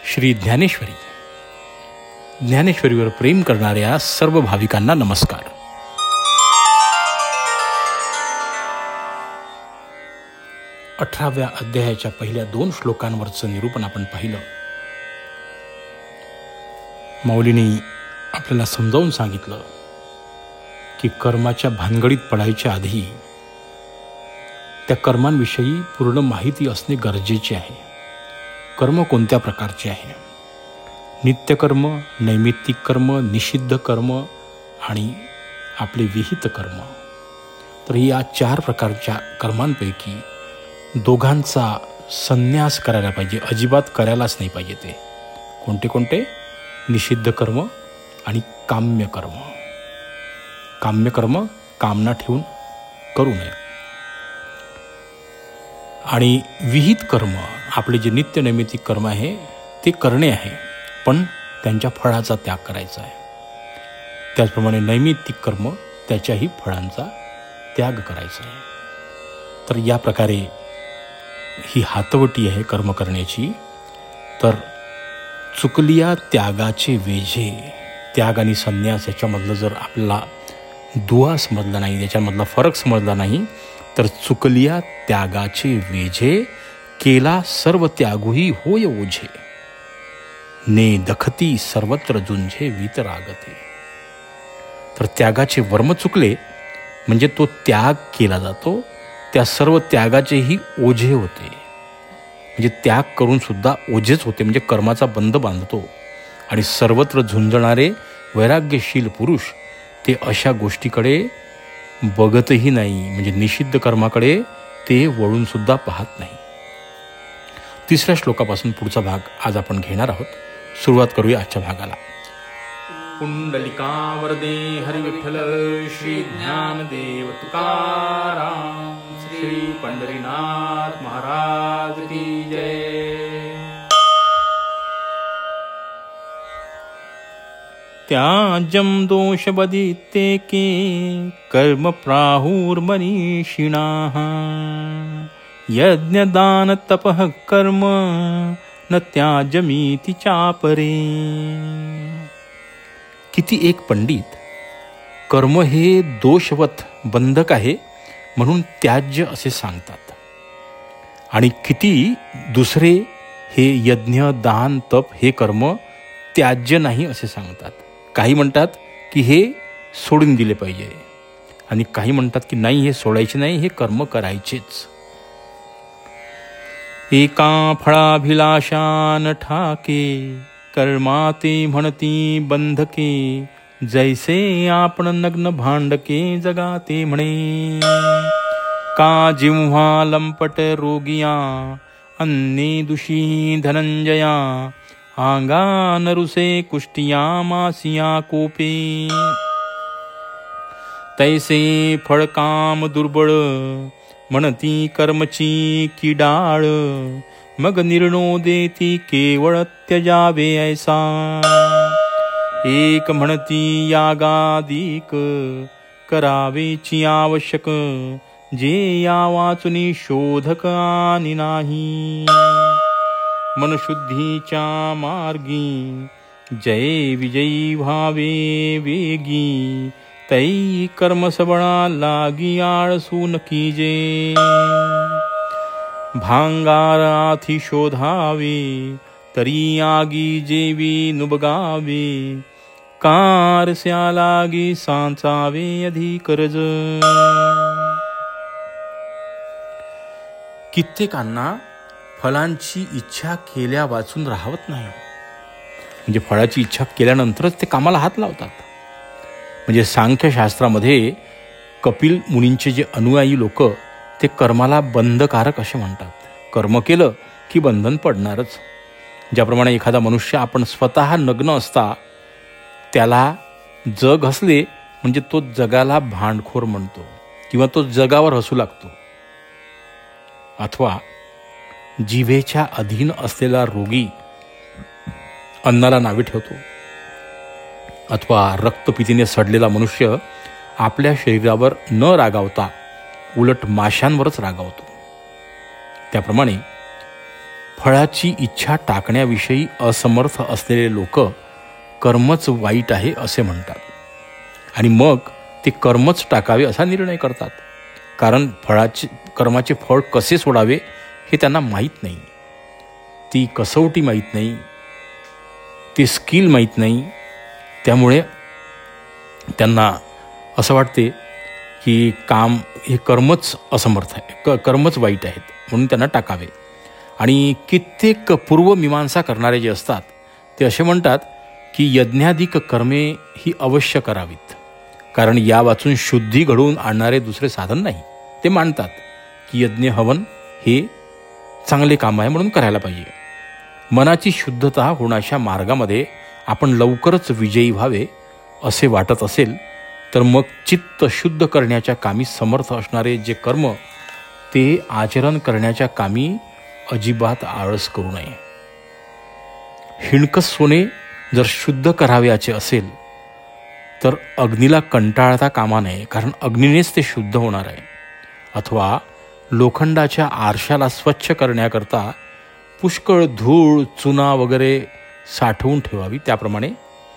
श्री ज्ञानेश्वरी. ज्ञानेश्वरीवर प्रेम करणाऱ्या सर्व भाविकांना नमस्कार. अठराव्या अध्यायाच्या पहिल्या 2 श्लोकांवरचं निरूपण आपण पाहिलं. माऊलींनी आपल्याला समजावून सांगितलं की कर्माच्या भानगडीत पडायच्या आधी त्या कर्मांविषयी पूर्ण माहिती असणे गरजेचे आहे. कर्म कोणत्या प्रकारचे आहे? नित्यकर्म, नैमित्तिक कर्म, निषिद्ध कर्म आणि आपले विहित कर्म. तर या 4 प्रकारच्या कर्मांपैकी दोघांचा संन्यास करायला पाहिजे, अजिबात करायलाच नाही पाहिजे. ते कोणते कोणते? निषिद्ध कर्म आणि काम्यकर्म. काम्यकर्म कामना ठेवून करू नये. आणि विहित कर्म, आपले जे नित्य नैमित्तिक कर्म आहे ते करणे आहे, पण त्यांच्या फळाचा त्याग करायचा आहे. त्याचप्रमाणे नैमित्तिक कर्म, त्याच्याही फळांचा त्याग करायचा आहे. तर या प्रकारे ही हातवटी आहे कर्म करण्याची. तर चुकलिया त्यागाचे वेझे, त्याग आणि संन्यास याच्यामधलं जर आपल्याला दुवा समजला नाही, त्याच्यामधला फरक समजला नाही, तर चुकलिया त्यागाचे वेझे, केला सर्व त्यागुही होय ओझे, ने दखती सर्वत्र झुंझे वितरागते. तर त्यागाचे वर्म चुकले म्हणजे तो त्याग केला जातो, त्या सर्व त्यागाचेही ओझे होते. म्हणजे त्याग करून सुद्धा ओझेच होते, म्हणजे कर्माचा बंध बांधतो. आणि सर्वत्र झुंजणारे वैराग्यशील पुरुष ते अशा गोष्टीकडे बघतही नाही, म्हणजे निषिद्ध कर्माकडे ते वळून सुद्धा पाहत नाही. 3ऱ्या श्लोकापासून पुढचा भाग आज आपण घेणार आहोत. सुरुवात करूया आजच्या भागाला. पुंडलिका वरदे हरी विठ्ठल, श्री ज्ञानदेव तुकाराम, श्री पंढरीनाथ महाराज की जय. त्याजम दोष बदिते के कर्म प्राहुर्मनीषिणाः, यज्ञ दान तपः कर्म न त्याजमीति चापरे. किती एक पंडित कर्म हे दोषवत बंधक आहे म्हणून त्याज्य असे सांगतात, आणि किती दुसरे हे यज्ञ दान तप हे कर्म त्याज्य नाही असे सांगतात. काही म्हणतात की हे सोडून दिले पाहिजे, आणि काही म्हणतात की नाही, हे सोडायचे नाही, हे कर्म करायचेच. एका फळाभिलाषान ठाके, कर्माते म्हणती बंधके, जैसे आपण नग्न भांडके जगाते म्हणे. का जिव्हा लंपट रोगिया, अन्ने दुषी धनंजया, आंगान रुसे कुष्टिया मासिया कोपे. तैसे फळकाम दुर्बळ, म्हणती कर्मची किडाळ, मग निर्णो देती केवळ त्यजावे ऐसा. एक म्हणती यागादिक, करावेची आवश्यक, जे या वाचुनी शोधक आणि नाही. मनशुद्धीच्या मार्गी, जय विजयी व्हावे वेगी, तै कर्म सबळा लागी आळसू नकी जे. भांगाराथी शोधावे, तरी आगी जेवी नुबगावे, कारस्या लागी सांचावे अधिक रज. कित्येकांना फळांची इच्छा केल्या वाचून राहत नाही, म्हणजे फळाची इच्छा केल्यानंतरच ते कामाला हात लावतात. म्हणजे सांख्यशास्त्रामध्ये कपिल मुनींचे जे अनुयायी लोक ते कर्माला बंधकारक असे म्हणतात. कर्म केलं की बंधन पडणारच. ज्याप्रमाणे एखादा मनुष्य आपण स्वतः नग्न असता त्याला जग हसले म्हणजे तो जगाला भांडखोर म्हणतो, किंवा तो जगावर हसू लागतो. अथवा जिभेच्या अधीन असलेला रोगी अन्नाला नावे ठेवतो, अथवा रक्तपितीने सडलेला मनुष्य आपल्या शरीरावर न रागावता उलट माशांवरच रागावतो. त्याप्रमाणे फळाची इच्छा टाकण्याविषयी असमर्थ असलेले लोक कर्मच वाईट आहे असे म्हणतात आणि मग ते कर्मच टाकावे असा निर्णय करतात. कारण कर्माचे फळ कसे सोडावे हे त्यांना माहीत नाही, ती कसोटी माहीत नाही, ती स्किल माहीत नाही. त्यामुळे त्यांना असं वाटते की हे कर्मच असमर्थ आहे, कर्मच वाईट आहेत म्हणून त्यांना टाकावे. आणि कित्येक पूर्वमीमांसा करणारे जे असतात ते असे म्हणतात की यज्ञाधिक कर्मे ही अवश्य करावीत, कारण या वाचून शुद्धी घडवून आणणारे दुसरे साधन नाही. ते मानतात की यज्ञ हवन हे चांगले काम आहे म्हणून करायला पाहिजे. मनाची शुद्धता होण्याच्या मार्गामध्ये आपण लवकरच विजयी व्हावे असे वाटत असेल तर मग चित्त शुद्ध करण्याच्या कामी समर्थ असणारे जे कर्म ते आचरण करण्याच्या कामी अजिबात आळस करू नये. हिणकस सोने जर शुद्ध करावयाचे असेल तर अग्नीला कंटाळता कामा नये, कारण अग्नीनेच ते शुद्ध होणार आहे. अथवा लोखंडाच्या आरशाला स्वच्छ करण्याकरता पुष्कळ धूळ चुना वगैरे साठवून ठेवावी. त्याप्रमाणे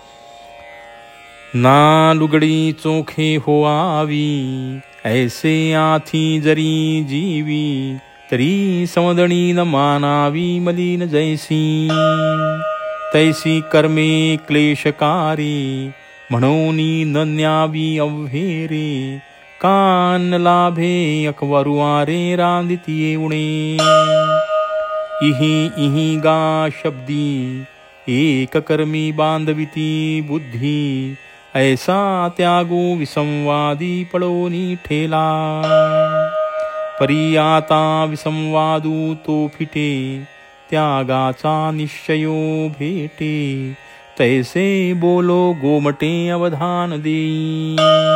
ना लुगडी चोखे होआवी, ऐसे आथी जरी जीवी, तरी समदणी न मानावी मलिन जैसी, तैसी कर्मे क्लेशकारी, म्हणून न न्यावी अव्हेरे, कान लाभे अकवरुआरे रांदिती येऊणे, इही गा शब्दी एक कर्मी बांधविती बुद्धी, ऐसा त्यागो विसंवादी पळोनी ठेला, परी आता विसंवादू तो फिटे, त्यागाचा निश्चयो भेटे, तैसे बोलो गोमटे अवधान देई.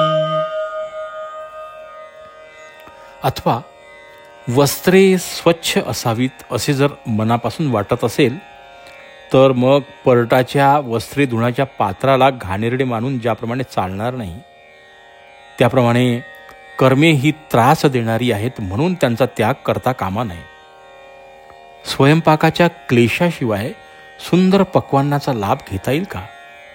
अथवा वस्त्रे स्वच्छ असावीत असे जर मनापासून वाटत असेल तर मग परटाच्या वस्त्रे धुण्याच्या पात्राला घाणेरडे मानून ज्याप्रमाणे चालणार नाही, त्याप्रमाणे कर्मे ही त्रास देणारी आहेत म्हणून त्यांचा त्याग करता कामा नये. स्वयंपाकाच्या क्लेशाशिवाय सुंदर पक्वान्नाचा लाभ घेता येईल का?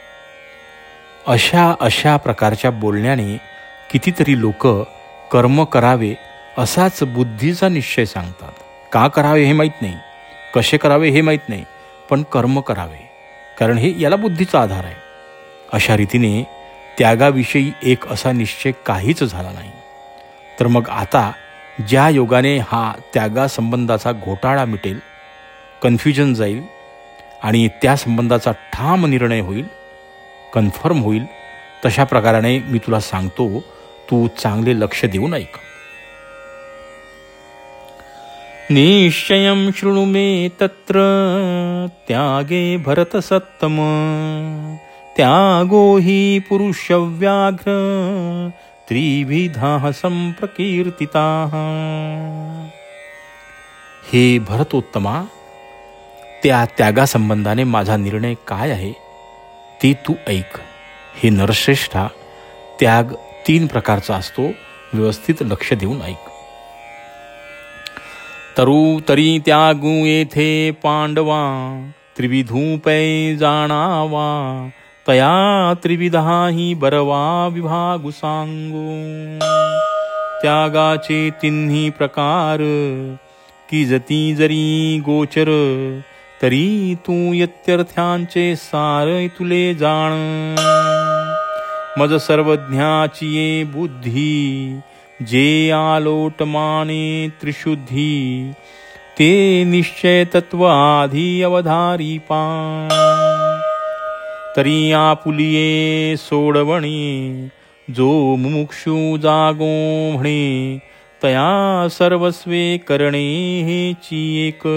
अशा प्रकारच्या बोलण्याने कितीतरी लोक कर्म करावे असाच बुद्धीचा निश्चय सांगतात. का करावे हे माहीत नाही, कसे करावे हे माहीत नाही, पण कर्म करावे कारण हे याला बुद्धीचा आधार आहे. अशा रीतीने त्यागाविषयी एक असा निश्चय काहीच झाला नाही. तर मग आता ज्या योगाने हा त्यागासंबंधाचा घोटाळा मिटेल, कन्फ्युजन जाईल आणि त्या संबंधाचा ठाम निर्णय होईल, कन्फर्म होईल, तशा प्रकाराने मी तुला सांगतो, तू चांगले लक्ष देऊन ऐक. निश्चयं शृणु मे तत्र त्यागे भरतसत्तम, त्यागो हि पुरुषव्याघ्र त्रिविधाः संप्रकीर्तिताः. हे भरतोत्तमा, त्या त्यागासंबंधाने माझा निर्णय काय आहे ते तू ऐक. हे नरश्रेष्ठा, त्याग 3 प्रकारचा असतो, व्यवस्थित लक्ष देऊन ऐक. तरी त्यागू येथे पांडवा, त्रिविधूपै जाणावा, तया त्रिविधा ही बरवा विभागू सांगू. त्यागाचे 3 प्रकार, की जती जरी गोचर, तरी तू यत्यर्थांचे सार तुले जाण. मज सर्वज्ञाची ये बुद्धी, जे आलोट माने त्रिशुद्धी, ते निश्चय तत्व आधी अवधारी पा. तरी आपुलिये सोडवणे, जो मुमुक्षु जागो म्हणे, तया सर्वस्वे करणे हेची एक.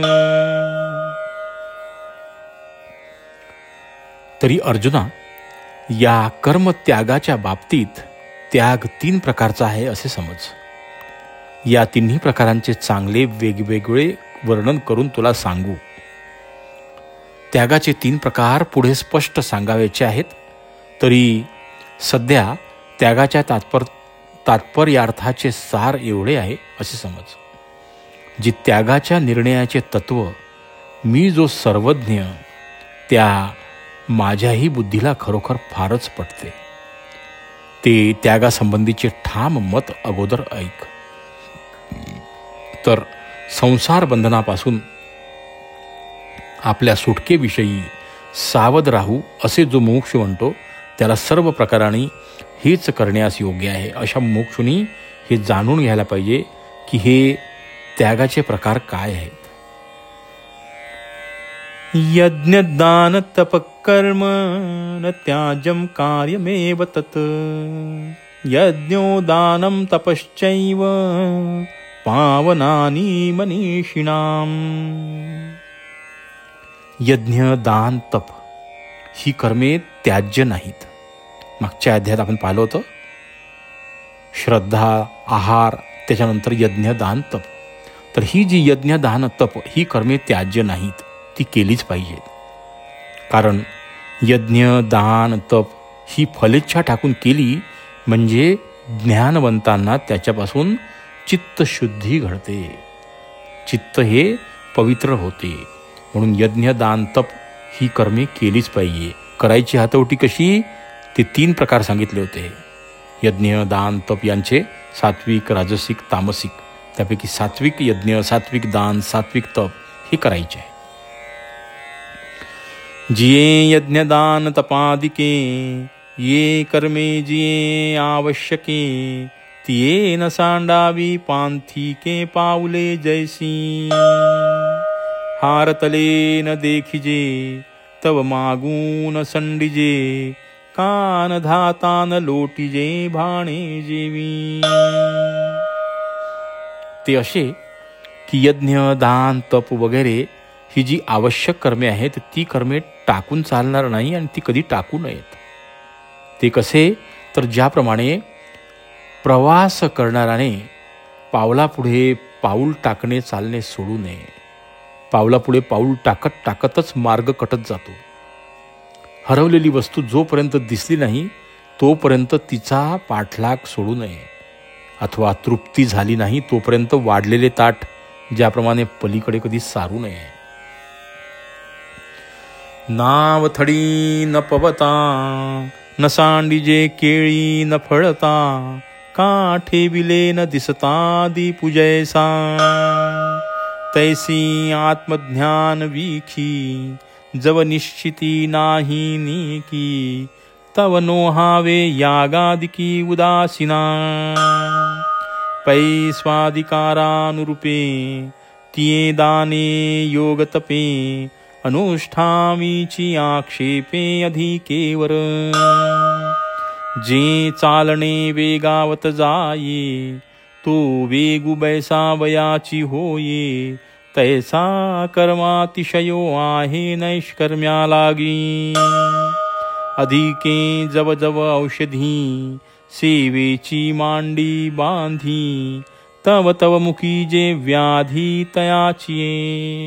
तरी अर्जुना, या कर्म त्यागाच्या बाबतीत त्याग 3 प्रकारचा आहे असे समज. या 3 प्रकारांचे चांगले वेगवेगळे वर्णन करून तुला सांगू. त्यागाचे 3 प्रकार पुढे स्पष्ट सांगायचे आहेत. तरी सध्या त्यागाच्या तात्पर्यार्थाचे सार एवढे आहे असे समज. जी त्यागाच्या निर्णयाचे तत्व मी जो सर्वज्ञ त्या माझ्याही बुद्धीला खरोखर फारच पटते. ते त्यागासंबंधीचे ठाम मत अगोदर ऐक. तर संसार बंधनापासून आपल्या सुटकेविषयी सावध राहू असे जो मोक्ष म्हणतो त्याला सर्व प्रकाराने हेच करण्यास योग्य आहे. अशा मोक्षुनी हे जाणून घ्यायला पाहिजे की हे त्यागाचे प्रकार काय आहेत. यज्ञ दान तप कर्म न त्याजम कार्यमेव तत् यज्ञो दानं तपश्चैव पावनानि मनीषिणाम. यज्ञ दान तप ही कर्मे त्याज्य नाहीत. मागच्या अध्यायात आपण पाहिलं होतं. श्रद्धा, आहार, त्याच्यानंतर यज्ञ दान तप. तर ही जी यज्ञ दान तप ही कर्मे त्याज्य नाहीत, ती केलीच पाहिजेत. कारण यज्ञ दान तप ही फलेच्छा टाकून केली म्हणजे ज्ञानवंतांना त्याच्यापासून चित्तशुद्धी घडते, चित्त हे पवित्र होते. म्हणून यज्ञ दान तप ही कर्मे केलीच पाहिजे. करायची हातवटी कशी ते 3 प्रकार सांगितले होते. यज्ञ दान तप यांचे सात्विक, राजसिक, तामसिक. त्यापैकी सात्विक यज्ञ, सात्विक दान, सात्विक तप हे करायचे आहे. जिये यज्ञ दान तपादिके ये कर्मे जिये आवश्यके तिये न सांडावी पांथिके पाऊले जैसी. हारतले न देखिजे तव मागून संडिजे कान धातान लोटिजे भाणे जेवी. ते असे की यज्ञ दान तप वगैरे ही जी आवश्यक कर्मे आहेत ती कर्मे टाकून चालणार नाही आणि ती कधी टाकू नयेत. ते कसे तर ज्याप्रमाणे प्रवास करणाऱ्याने पावलापुढे पाऊल टाकणे चालणे सोडू नये. पावलापुढे पाऊल टाकत टाकतच मार्ग कटत जातो. हरवलेली वस्तू जोपर्यंत दिसली नाही तोपर्यंत तिचा पाठलाग सोडू नये. अथवा तृप्ती झाली नाही तोपर्यंत वाढलेले ताट ज्याप्रमाणे पलीकडे कधी सारू नये. नावथडी न पवता न सांडिजे केळी न फळता काठे विले न दिसता दीपुजैसा. तैसी आत्मज्ञान विखी जव निश्चिती नाही नीकी तव नोहावे यागादिकी उदासीना. पै स्वाधिकारानुरूपे तिये दाने योगतपे अनुष्ठामीची आक्षेपे अधिकेवर. जे चालणे वेगावत जाये तो वेगु बैसा वयाची होये तैसा कर्मातिशयो आहे नैष्कर्म्या लागी. अधिके जव जव औषधी सेवेची मांडी बांधी तव तव मुखी जे व्याधी तयाचिये.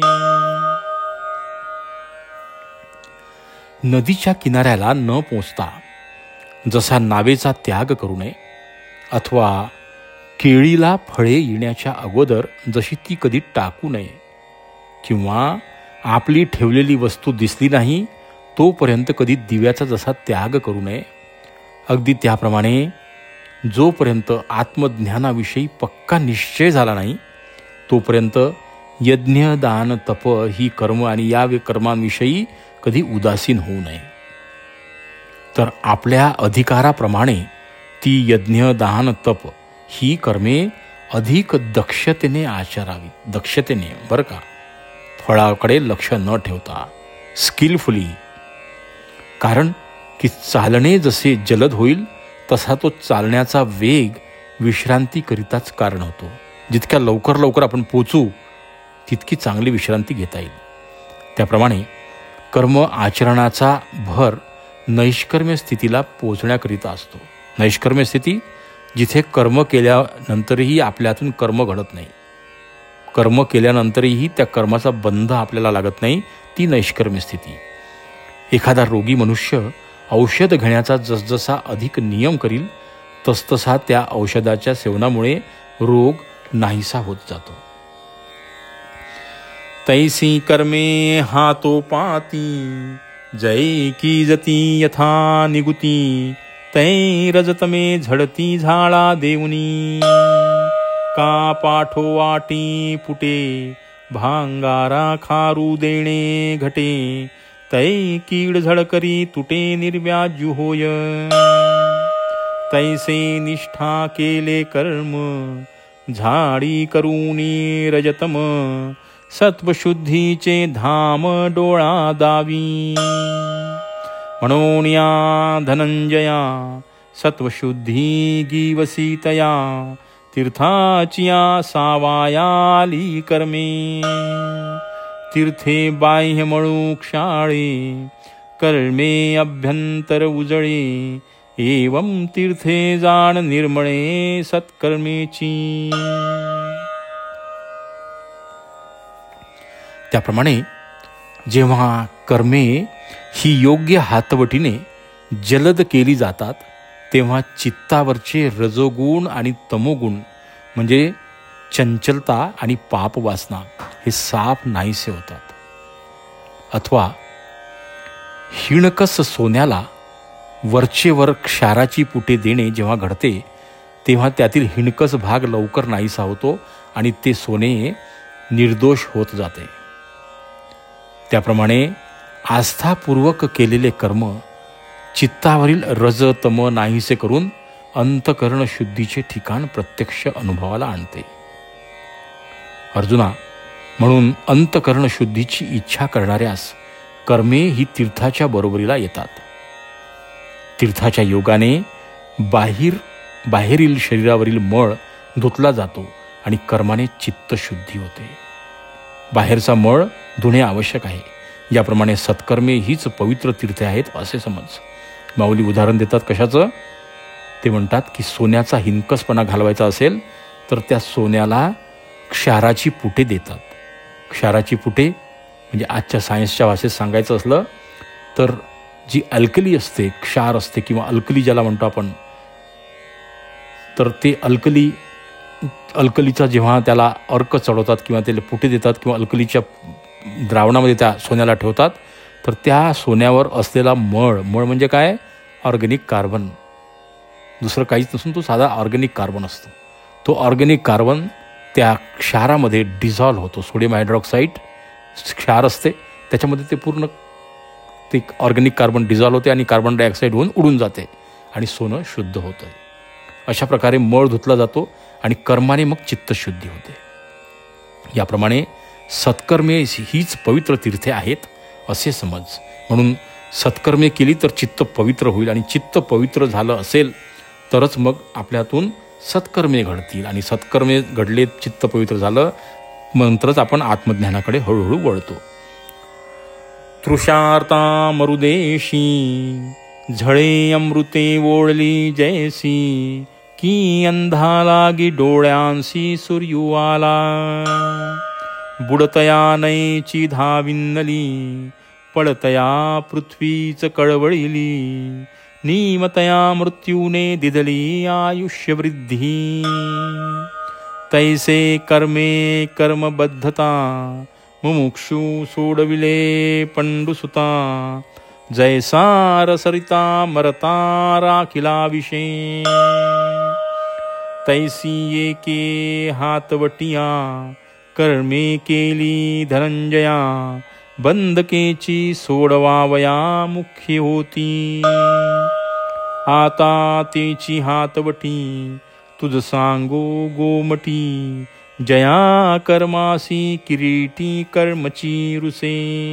नदीच्या किनाऱ्याला न पोचता जसा नावेचा त्याग करू नये अथवा केळीला फळे येण्याच्या अगोदर जशी ती कधी टाकू नये किंवा आपली ठेवलेली वस्तू दिसली नाही तोपर्यंत कधी दिव्याचा जसा त्याग करू नये, अगदी त्याप्रमाणे जोपर्यंत आत्मज्ञानाविषयी पक्का निश्चय झाला नाही तोपर्यंत यज्ञ दान तप ही कर्म आणि या कर्मांविषयी कधी उदासीन होऊ नये. तर आपल्या अधिकाराप्रमाणे ती यज्ञ दान तप ही कर्मे अधिक दक्षतेने आचरावी. दक्षतेने बरं का, फळाकडे लक्ष न ठेवता स्किलफुली. कारण की चालणे जसे जलद होईल तसा तो चालण्याचा वेग विश्रांतीकरिताच कारण होतो. जितक्या लवकर लवकर आपण पोचू तितकी चांगली विश्रांती घेता येईल. त्याप्रमाणे कर्म आचरणाचा भर नैष्कर्म्य स्थितीला पोचण्याकरिता असतो. नैष्कर्म्य स्थिती जिथे कर्म केल्यानंतरही आपल्यातून कर्म घडत नाही, कर्म केल्यानंतरही त्या कर्माचा बंध आपल्याला लागत नाही, ती नैष्कर्म्य स्थिती. एखादा रोगी मनुष्य औषध घेण्याचा जसजसा अधिक नियम करील तसतसा त्या औषधाच्या सेवनामुळे रोग नाहीसा होत जातो. तैसी कर्मे हातोपाती, जय की जती यथा निगुती, तै रजतमे झडती झाळा देऊनी, का पाठो वाटी पुटे, भांगारा खारू देणे घटे, तै कीड झळकरी तुटे निर्व्याजू होय, तैसे निष्ठा केले कर्म, झाडी करूनी रजतम, सत्वशुद्धीचे धाम डोळा दावी, म्हणून या धनंजया सत्वशुद्धी गीवसीतया, तीर्थाचिया सावायाली कर्मे, तीर्थे बाह्य मळू क्षाळे, कर्मे अभ्यंतर उजळे, एवं तीर्थे जाण निर्मळे सत्कर्मेची. त्याप्रमाणे जेव्हा कर्मे ही योग्य हातवटीने जलद केली जातात, तेव्हा चित्तावरचे रजोगुण आणि तमोगुण म्हणजे चंचलता आणि पापवासना हे साप नाहीसे होतात. अथवा हिणकस सोन्याला वरचेवर क्षाराची पुटे देणे जेव्हा घडते, तेव्हा त्यातील हिणकस भाग लवकर नाहीसा होतो आणि ते सोने निर्दोष होत जाते. त्याप्रमाणे आस्थापूर्वक केलेले कर्म चित्तावरील रज तम नाहीसे करून अंतकरण शुद्धीचे ठिकाण प्रत्यक्ष अनुभवाला आणते. अर्जुना, म्हणून अंतकरण शुद्धीची इच्छा करणाऱ्यास कर्मे ही तीर्थाच्या बरोबरीला येतात. तीर्थाच्या योगाने बाहेरील शरीरावरील मळ धुतला जातो आणि कर्माने चित्तशुद्धी होते. बाहेरचा मळ धुणे आवश्यक आहे. याप्रमाणे सत्कर्मे हीच पवित्र तीर्थे आहेत असे समज. माऊली उदाहरण देतात कशाचं? ते म्हणतात की सोन्याचा हिणकसपणा घालवायचा असेल तर त्या सोन्याला क्षाराची पुटे देतात. क्षाराची पुटे म्हणजे आजच्या सायन्सच्या भाषेत सांगायचं असलं तर जी अल्कली असते, क्षार असते किंवा अल्कली ज्याला म्हणतो आपण, तर ते अल्कलीचा जेव्हा त्याला अर्क चढवतात किंवा त्याला पुटे देतात किंवा अल्कलीच्या द्रावणामध्ये त्या सोन्याला ठेवतात, तर त्या सोन्यावर असलेला मळ म्हणजे काय? ऑर्गॅनिक कार्बन, दुसरं काहीच नसून तो साधा ऑर्गॅनिक कार्बन असतो. तो ऑर्गॅनिक कार्बन त्या क्षारामध्ये डिझॉल्व्ह होतो. सोडियम हायड्रॉक्साईड क्षार असते त्याच्यामध्ये ते पूर्ण ते ऑर्गॅनिक कार्बन डिझॉल्व्ह होते आणि कार्बन डायऑक्साईड होऊन उडून जाते आणि सोनं शुद्ध होतं. अशा प्रकारे मळ धुतला जातो आणि कर्माने मग चित्तशुद्धी होते. याप्रमाणे सत्कर्मे हीच पवित्र तीर्थे आहेत असे समज. म्हणून सत्कर्मे केली तर चित्त पवित्र होईल आणि चित्त पवित्र झालं असेल तरच मग आपल्यातून सत्कर्मे घडतील आणि सत्कर्मे घडले, चित्त पवित्र झालं, नंतरच आपण आत्मज्ञानाकडे हळूहळू वळतो. तृषार्ता मरुदेशी, झळे अमृते ओळली जैसी, की अंधा लागी डोळ्यांसी सूर्यू आला, बुडतया नयेची धाविन्नली, पडतया पृथ्वीच कळवळिली, निमतया मृत्यूने दिदली आयुष्यवृद्धी, तैसे कर्मे कर्मबद्धता, मुमुक्षु सोडविले पंडुसुता, जैसा रसरिता मरता राखिला विषे, तैसी एके हातवटिया, कर्मे केली धनंजया, बंधकेची सोडवावया मुख्य होती, आता तेची हातवटी, तुझ सांगो गोमटी, जया कर्मासी किरीटी कर्मची रुसे.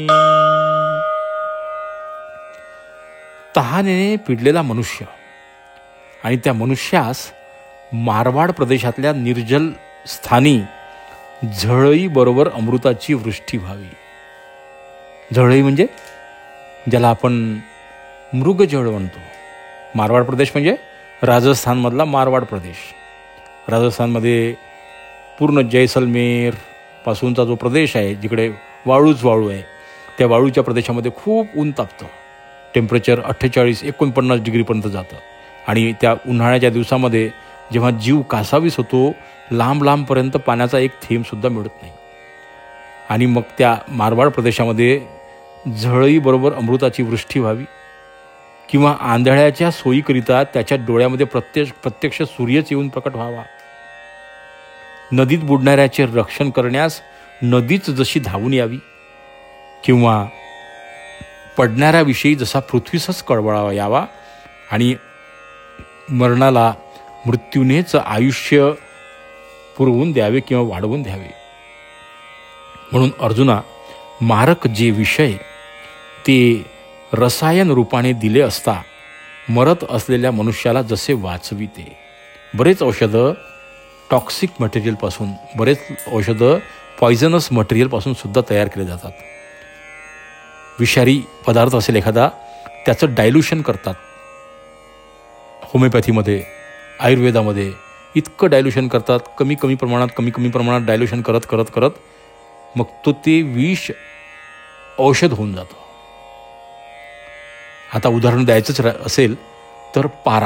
तहानेने पिडलेला मनुष्य आणि त्या मनुष्यास मारवाड प्रदेशातल्या निर्जल स्थानी झळई बरोबर अमृताची वृष्टी व्हावी. झळई म्हणजे ज्याला आपण मृगजळ म्हणतो. मारवाड प्रदेश म्हणजे राजस्थानमधला मारवाड प्रदेश. राजस्थानमध्ये पूर्ण जैसलमेर पासूनचा जो प्रदेश आहे, जिकडे वाळू आहे, त्या वाळूच्या प्रदेशामध्ये खूप ऊन तापतं. टेम्परेचर 48-49 डिग्रीपर्यंत जातं आणि त्या उन्हाळ्याच्या दिवसामध्ये जेव्हा जीव कासावीस होतो, लांबपर्यंत पाण्याचा एक थेंबसुद्धा मिळत नाही. आणि मग त्या मारवाड प्रदेशामध्ये झळईबरोबर अमृताची वृष्टी व्हावी, किंवा आंधळ्याच्या सोयीकरिता त्याच्या डोळ्यामध्ये प्रत्यक्ष सूर्यच येऊन प्रकट व्हावा, नदीत बुडणाऱ्याचे रक्षण करण्यास नदीच जशी धावून यावी, किंवा पडणाऱ्याविषयी जसा पृथ्वीसच कळवळावा यावा, आणि मरणाला मृत्यूनेच आयुष्य पुरवून द्यावे किंवा वाढवून द्यावे. म्हणून अर्जुना, मारक जे विषय ते रसायन रूपाने दिले असता मरत असलेल्या मनुष्याला जसे वाचविते. बरेच औषधं टॉक्सिक मटेरियलपासून, बरेच औषधं पॉयझनस मटेरियलपासून सुद्धा तयार केले जातात. विषारी पदार्थ असेल एखादा, त्याचं डायल्युशन करतात. होमिओपॅथीमध्ये, आयुर्वेदामध्ये इतकं डायल्युशन करतात, कमी कमी प्रमाणात डायल्युशन करत मग तो ते विष औषध होऊन जातं. आता उदाहरण द्यायचंच असेल तर पारा,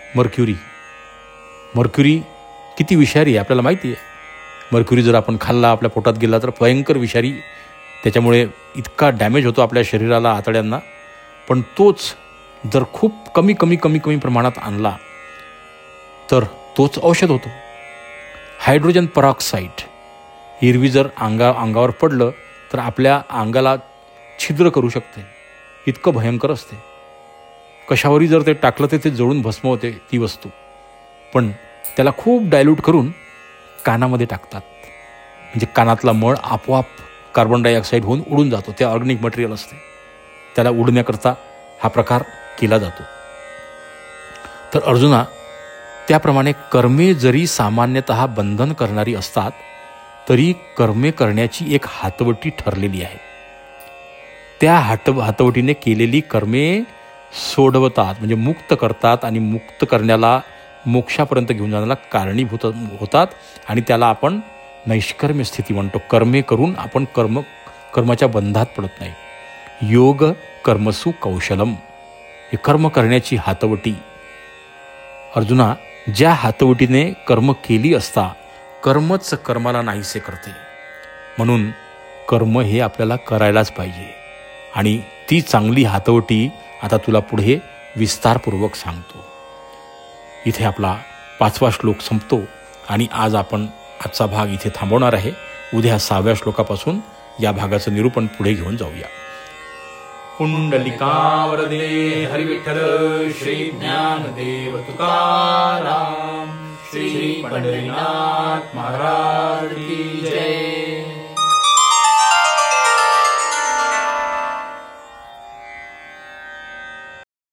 मर्क्युरी किती विषारी आहे आपल्याला माहिती आहे. मर्क्युरी जर आपण खाल्ला, आपल्या पोटात गेला तर भयंकर विषारी, त्याच्यामुळे इतका डॅमेज होतो आपल्या शरीराला, आतड्यांना. पण तोच जर खूप कमी प्रमाणात आणला तर तोच औषध होतो. हायड्रोजन परॉक्साईड एरवी जर अंगावर पडलं तर आपल्या अंगाला छिद्र करू शकते, इतकं भयंकर असते. कशावरही जर ते टाकलं तर ते जळून भस्म होते ती वस्तू. पण त्याला खूप डायल्यूट करून कानामध्ये टाकतात, म्हणजे कानातला मळ आपोआप कार्बन डायऑक्साईड होऊन उडून जातो. ते ऑर्गॅनिक मटेरियल असते, त्याला उडण्याकरता हा प्रकार केला जातो. तर अर्जुना, त्याप्रमाणे कर्मे जरी सामान्यतः बंधन करणारी असतात तरी कर्मे करण्याची एक हातवटी ठरलेली आहे. त्या हातवटीने केलेली कर्मे सोडवतात, म्हणजे मुक्त करतात, आणि मुक्त करण्याला, मोक्षापर्यंत घेऊन जाण्याला कारणीभूत होतात. आणि त्याला आपण नैष्कर्म्य स्थिती म्हणतो. कर्मे करून आपण कर्माच्या बंधात पडत नाही. योग कर्मसु कौशलम, हे कर्म करण्याची हातवटी. अर्जुना, ज्या हातवटीने कर्म केली असता कर्मच कर्माला नाहीसे करते. म्हणून कर्म हे आपल्याला करायलाच पाहिजे. आणि ती चांगली हातवटी आता तुला पुढे विस्तारपूर्वक सांगतो. इथे आपला 5वा श्लोक संपतो आणि आज आपण आजचा भाग इथे थांबवणार आहे. उद्या 6व्या श्लोकापासून या भागाचं निरूपण पुढे घेऊन जाऊया. पुंडलिकावरदे हरी विठ्ठल श्री ज्ञानदेव तुकाराम श्री पंढरीनाथ महाराज की जय.